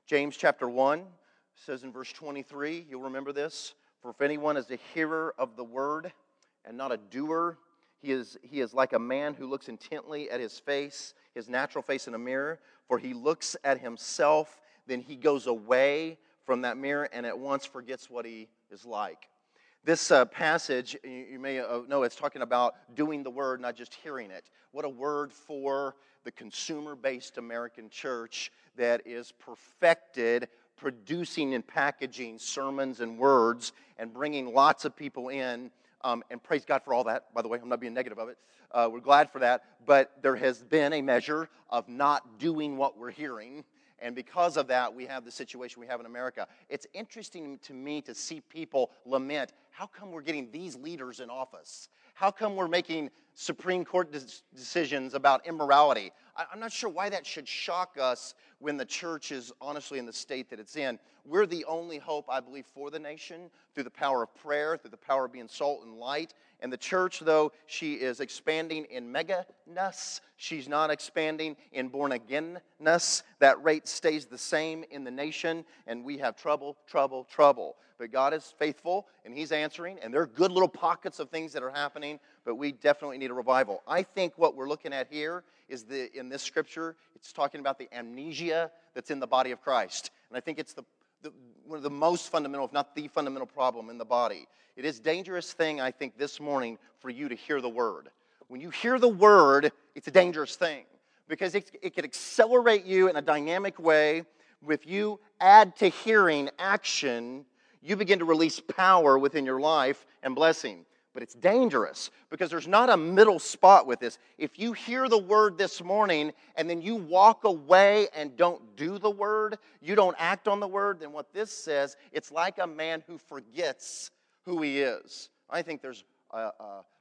James chapter 1 says in verse 23, you'll remember this, for if anyone is a hearer of the word and not a doer, he is like a man who looks intently at his face, his natural face in a mirror, for he looks at himself, then he goes away from that mirror and at once forgets what he is like. This passage, you may know, it's talking about doing the word, not just hearing it. What a word for the consumer-based American church that is perfected, producing and packaging sermons and words and bringing lots of people in. And praise God for all that, by the way. I'm not being negative of it. We're glad for that. But there has been a measure of not doing what we're hearing. And because of that, we have the situation we have in America. It's interesting to me to see people lament, how come we're getting these leaders in office? How come we're making Supreme Court decisions about immorality? I'm not sure why that should shock us when the church is honestly in the state that it's in. We're the only hope, I believe, for the nation through the power of prayer, through the power of being salt and light. And the church, though she is expanding in mega-ness, she's not expanding in born-again-ness. That rate stays the same in the nation, and we have trouble. But God is faithful, and He's answering, and there are good little pockets of things that are happening, but we definitely need a revival. I think what we're looking at here is in this scripture, it's talking about the amnesia that's in the body of Christ. And I think it's one of the most fundamental, if not the fundamental problem in the body. It is a dangerous thing, I think, this morning for you to hear the word. When you hear the word, it's a dangerous thing because it can accelerate you in a dynamic way. If you add to hearing action, you begin to release power within your life and blessing. But it's dangerous because there's not a middle spot with this. If you hear the word this morning and then you walk away and don't do the word, you don't act on the word, then what this says, it's like a man who forgets who he is. I think there's a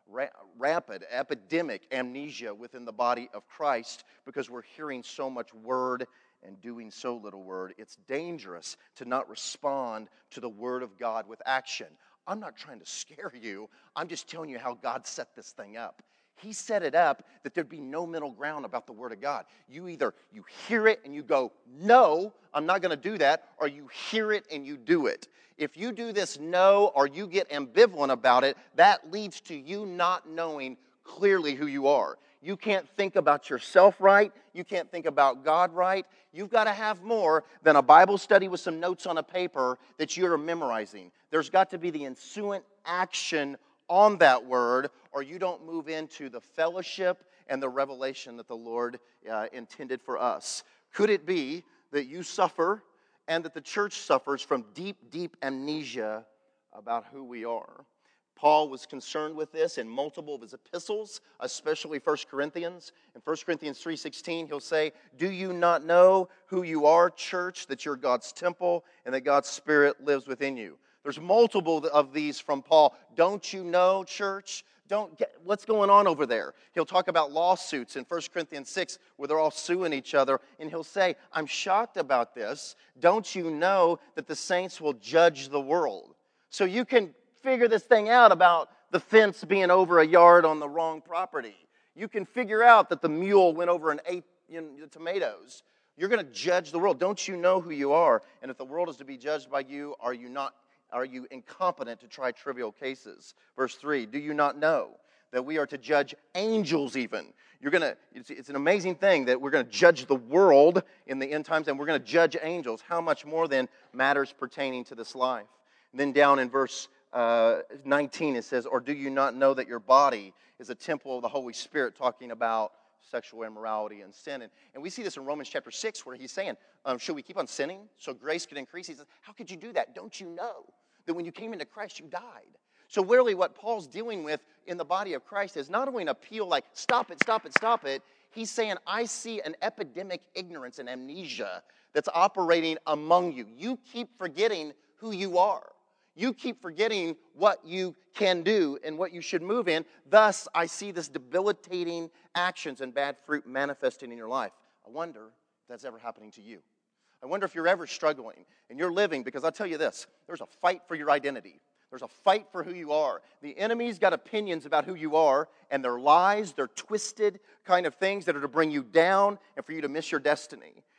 rapid, epidemic amnesia within the body of Christ because we're hearing so much word and doing so little word. It's dangerous to not respond to the word of God with action. I'm not trying to scare you. I'm just telling you how God set this thing up. He set it up that there'd be no middle ground about the Word of God. You hear it and you go, no, I'm not going to do that, or you hear it and you do it. If you do this no, or you get ambivalent about it, that leads to you not knowing clearly who you are. You can't think about yourself right. You can't think about God right. You've got to have more than a Bible study with some notes on a paper that you're memorizing. There's got to be the ensuing action on that word, or you don't move into the fellowship and the revelation that the Lord intended for us. Could it be that you suffer and that the church suffers from deep amnesia about who we are? Paul was concerned with this in multiple of his epistles, especially 1 Corinthians. In 1 Corinthians 3:16, he'll say, do you not know who you are, church, that you're God's temple and that God's Spirit lives within you? There's multiple of these from Paul. Don't you know, church? What's going on over there? He'll talk about lawsuits in 1 Corinthians 6 where they're all suing each other. And he'll say, I'm shocked about this. Don't you know that the saints will judge the world? So you can figure this thing out about the fence being over a yard on the wrong property. You can figure out that the mule went over and ate the tomatoes. You're going to judge the world. Don't you know who you are? And if the world is to be judged by you, are you incompetent to try trivial cases? Verse 3, do you not know that we are to judge angels even? It's an amazing thing that we're going to judge the world in the end times, and we're going to judge angels. How much more than matters pertaining to this life? And then down in verse 19 it says, or do you not know that your body is a temple of the Holy Spirit, talking about sexual immorality and sin. And we see this in Romans chapter 6 where he's saying, should we keep on sinning so grace can increase? He says, how could you do that? Don't you know that when you came into Christ, you died? So really what Paul's dealing with in the body of Christ is not only an appeal like, stop it. He's saying, I see an epidemic ignorance and amnesia that's operating among you. You keep forgetting who you are. You keep forgetting what you can do and what you should move in. Thus, I see this debilitating actions and bad fruit manifesting in your life. I wonder if that's ever happening to you. I wonder if you're ever struggling and you're living, because I'll tell you this, there's a fight for your identity. There's a fight for who you are. The enemy's got opinions about who you are, and they're lies, they're twisted kind of things that are to bring you down and for you to miss your destiny.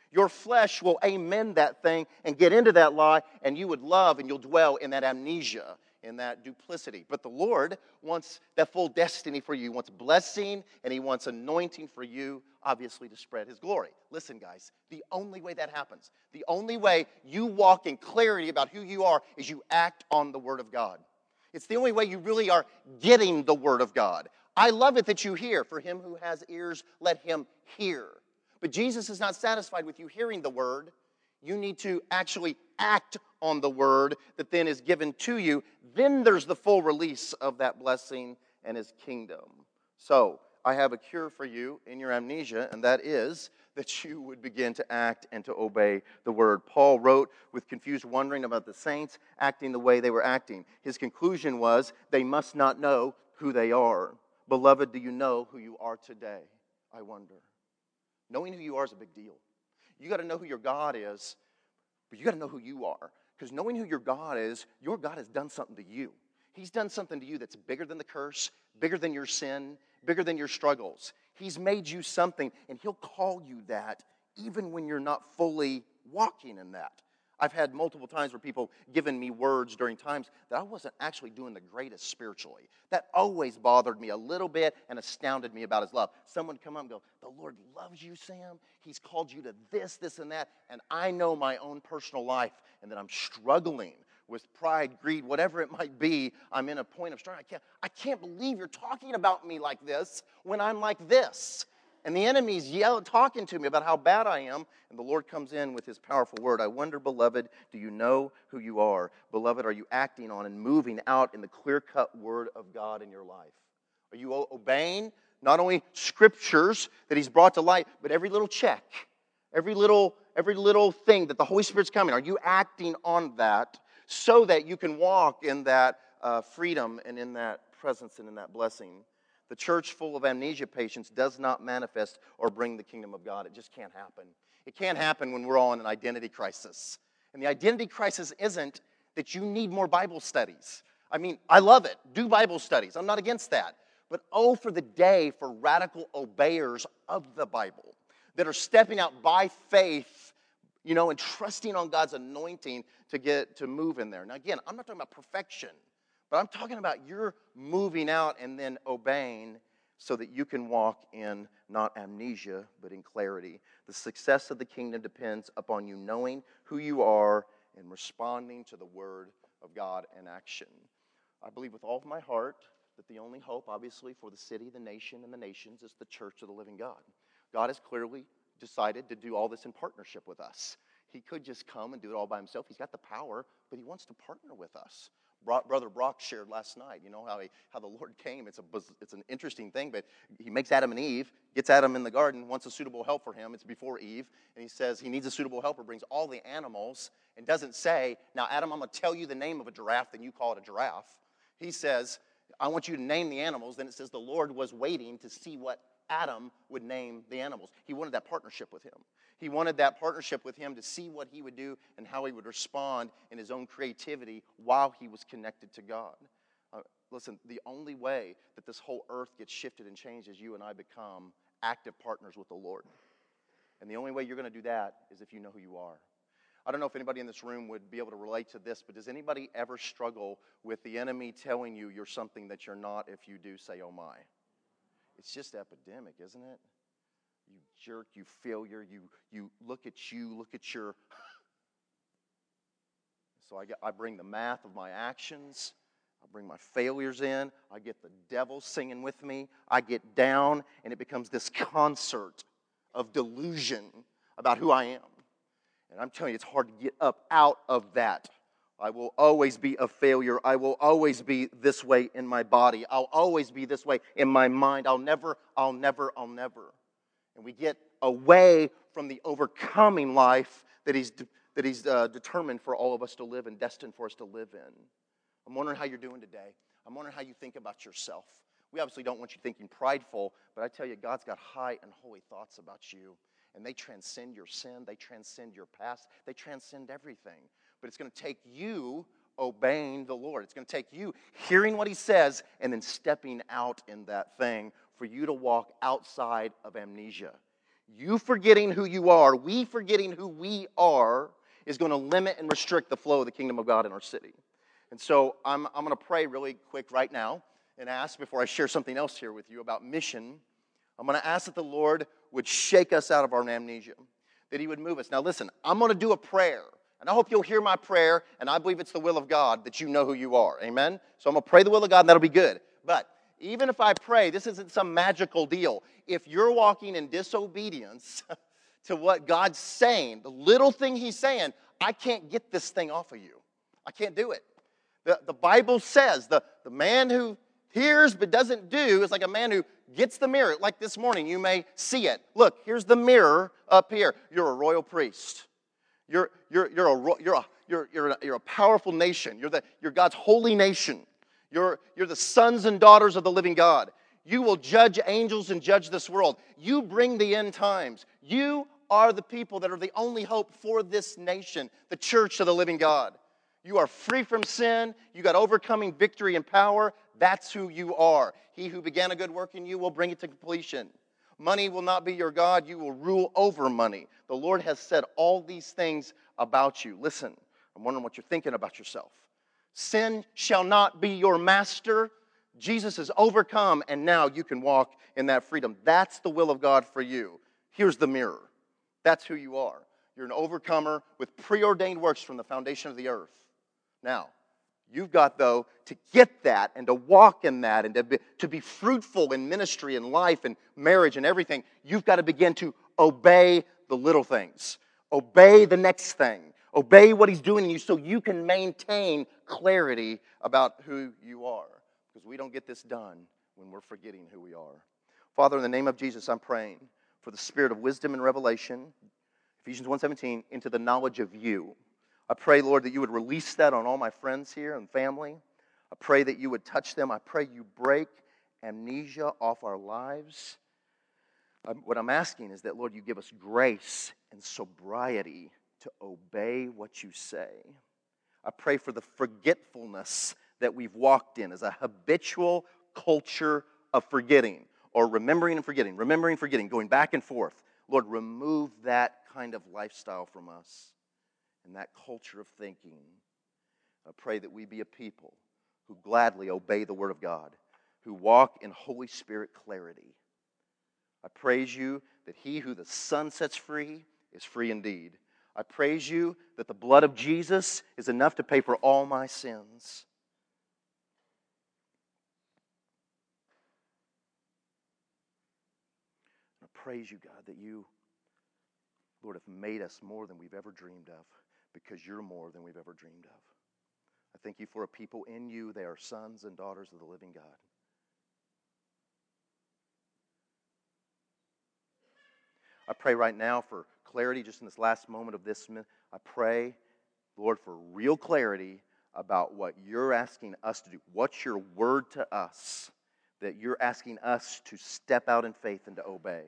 Your flesh will amen that thing and get into that lie, and you would love and you'll dwell in that amnesia, in that duplicity. But the Lord wants that full destiny for you. He wants blessing and He wants anointing for you, obviously, to spread His glory. Listen, guys, the only way that happens, the only way you walk in clarity about who you are is you act on the Word of God. It's the only way you really are getting the Word of God. I love it that you hear. For him who has ears, let him hear. But Jesus is not satisfied with you hearing the Word. You need to actually act on the Word that then is given to you. Then there's the full release of that blessing and His kingdom. So, I have a cure for you in your amnesia, and that is that you would begin to act and to obey the Word. Paul wrote with confused wondering about the saints acting the way they were acting. His conclusion was, they must not know who they are. Beloved, do you know who you are today? I wonder. Knowing who you are is a big deal. You got to know who your God is, but you got to know who you are. Because knowing who your God is, your God has done something to you. He's done something to you that's bigger than the curse, bigger than your sin, bigger than your struggles. He's made you something, and He'll call you that even when you're not fully walking in that. I've had multiple times where people given me words during times that I wasn't actually doing the greatest spiritually. That always bothered me a little bit and astounded me about His love. Someone would come up and go, the Lord loves you, Sam. He's called you to this, this, and that. And I know my own personal life and that I'm struggling with pride, greed, whatever it might be. I'm in a point of struggle. I can't believe you're talking about me like this when I'm like this. And the enemy's talking to me about how bad I am, and the Lord comes in with His powerful word. I wonder, beloved, do you know who you are? Beloved, are you acting on and moving out in the clear-cut word of God in your life? Are you obeying not only scriptures that He's brought to light, but every little check, every little thing that the Holy Spirit's coming? Are you acting on that so that you can walk in that freedom and in that presence and in that blessing? The church full of amnesia patients does not manifest or bring the kingdom of God. It just can't happen. It can't happen when we're all in an identity crisis. And the identity crisis isn't that you need more Bible studies. I mean, I love it. Do Bible studies. I'm not against that. But oh, for the day for radical obeyers of the Bible that are stepping out by faith, and trusting on God's anointing to move in there. Now, again, I'm not talking about perfection. But I'm talking about you're moving out and then obeying so that you can walk in not amnesia, but in clarity. The success of the kingdom depends upon you knowing who you are and responding to the word of God in action. I believe with all of my heart that the only hope, obviously, for the city, the nation, and the nations is the church of the living God. God has clearly decided to do all this in partnership with us. He could just come and do it all by Himself. He's got the power, but He wants to partner with us. Brother Brock shared last night, how the Lord came. It's an interesting thing, but He makes Adam and Eve, gets Adam in the garden, wants a suitable help for him. It's before Eve, and He says He needs a suitable helper, brings all the animals, and doesn't say, now Adam, I'm going to tell you the name of a giraffe, then you call it a giraffe. He says, I want you to name the animals. Then it says the Lord was waiting to see what Adam would name the animals. He wanted that partnership with Him. He wanted that partnership with Him to see what He would do and how He would respond in His own creativity while He was connected to God. Listen, the only way that this whole earth gets shifted and changed is you and I become active partners with the Lord. And the only way you're going to do that is if you know who you are. I don't know if anybody in this room would be able to relate to this, but does anybody ever struggle with the enemy telling you you're something that you're not if you do say, oh my? It's just epidemic, isn't it? You jerk, you failure, you look at your... So I bring the math of my actions. I bring my failures in. I get the devil singing with me. I get down, and it becomes this concert of delusion about who I am. And I'm telling you, it's hard to get up out of that. I will always be a failure. I will always be this way in my body. I'll always be this way in my mind. I'll never. And we get away from the overcoming life that He's determined for all of us to live and destined for us to live in. I'm wondering how you're doing today. I'm wondering how you think about yourself. We obviously don't want you thinking prideful, but I tell you, God's got high and holy thoughts about you. And they transcend your sin. They transcend your past. They transcend everything. But it's going to take you obeying the Lord. It's going to take you hearing what He says and then stepping out in that thing for you to walk outside of amnesia. You forgetting who you are, we forgetting who we are, is going to limit and restrict the flow of the kingdom of God in our city. And so I'm going to pray really quick right now and ask, before I share something else here with you about mission, I'm going to ask that the Lord would shake us out of our amnesia, that He would move us. Now listen, I'm going to do a prayer, and I hope you'll hear my prayer, and I believe it's the will of God that you know who you are. Amen? So I'm going to pray the will of God, and that'll be good. But even if I pray, this isn't some magical deal. If you're walking in disobedience to what God's saying, the little thing He's saying, I can't get this thing off of you. I can't do it. The Bible says the man who hears but doesn't do is like a man who gets the mirror. Like this morning, you may see it. Look, here's the mirror up here. You're a royal priest. You're a powerful nation. You're God's holy nation. You're the sons and daughters of the living God. You will judge angels and judge this world. You bring the end times. You are the people that are the only hope for this nation, the church of the living God. You are free from sin. You got overcoming victory and power. That's who you are. He who began a good work in you will bring it to completion. Money will not be your God. You will rule over money. The Lord has said all these things about you. Listen, I'm wondering what you're thinking about yourself. Sin shall not be your master. Jesus has overcome, and now you can walk in that freedom. That's the will of God for you. Here's the mirror. That's who you are. You're an overcomer with preordained works from the foundation of the earth. Now, you've got, though, to get that and to walk in that and to be fruitful in ministry and life and marriage and everything, you've got to begin to obey the little things. Obey the next thing. Obey what He's doing in you so you can maintain clarity about who you are. Because we don't get this done when we're forgetting who we are. Father, in the name of Jesus, I'm praying for the spirit of wisdom and revelation, Ephesians 1:17, into the knowledge of you. I pray, Lord, that you would release that on all my friends here and family. I pray that you would touch them. I pray you break amnesia off our lives. What I'm asking is that, Lord, you give us grace and sobriety to obey what you say. I pray for the forgetfulness that we've walked in as a habitual culture of forgetting or remembering and forgetting, going back and forth. Lord, remove that kind of lifestyle from us and that culture of thinking. I pray that we be a people who gladly obey the Word of God, who walk in Holy Spirit clarity. I praise you that he who the Son sets free is free indeed. I praise you that the blood of Jesus is enough to pay for all my sins. I praise you, God, that you, Lord, have made us more than we've ever dreamed of, because you're more than we've ever dreamed of. I thank you for a people in you. They are sons and daughters of the living God. I pray right now for clarity just in this last moment of this. I pray, Lord, for real clarity about what you're asking us to do. What's your word to us that you're asking us to step out in faith and to obey?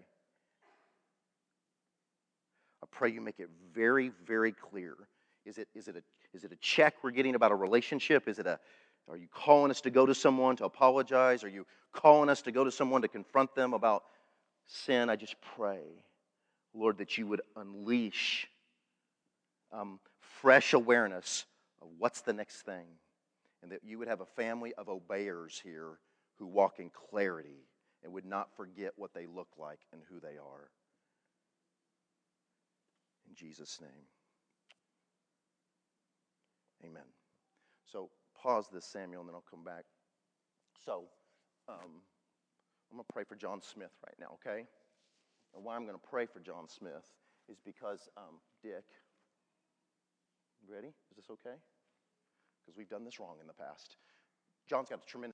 I pray you make it very, very clear. Is it a check we're getting about a relationship? Are you calling us to go to someone to apologize? Are you calling us to go to someone to confront them about sin? I just pray, Lord, that you would unleash fresh awareness of what's the next thing, and that you would have a family of obeyers here who walk in clarity and would not forget what they look like and who they are. In Jesus' name, amen. So pause this, Samuel, and then I'll come back. So I'm going to pray for John Smith right now, okay? And why I'm going to pray for John Smith is because, Dick, you ready? Is this okay? Because we've done this wrong in the past. John's got a tremendous